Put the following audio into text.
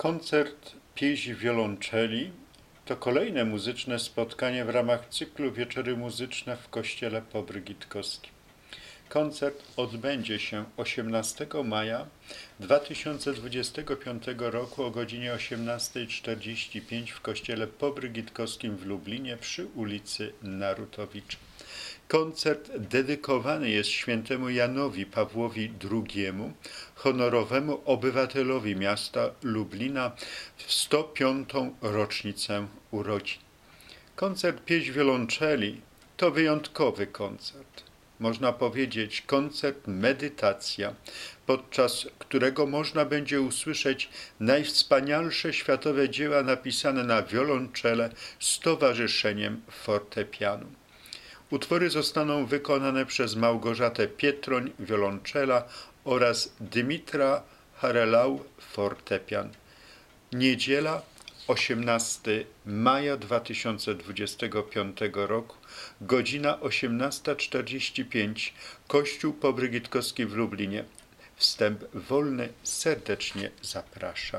Koncert Pieśń wiolonczeli to kolejne muzyczne spotkanie w ramach cyklu Wieczory Muzyczne w Kościele Pobrygitkowskim. Koncert odbędzie się 18 maja 2025 roku o godzinie 18:45 w Kościele Pobrygitkowskim w Lublinie przy ulicy Narutowicza. Koncert dedykowany jest świętemu Janowi Pawłowi II, honorowemu obywatelowi miasta Lublina w 105. rocznicę urodzin. Koncert Pieśń wiolonczeli to wyjątkowy koncert. Można powiedzieć koncert medytacja, podczas którego można będzie usłyszeć najwspanialsze światowe dzieła napisane na wiolonczele z towarzyszeniem fortepianu. Utwory zostaną wykonane przez Małgorzatę Pietroń, wiolonczela, oraz Dymitra Harelau, fortepian. Niedziela, 18 maja 2025 roku, godzina 18:45, Kościół Pobrygitkowski w Lublinie. Wstęp wolny, serdecznie zapraszam.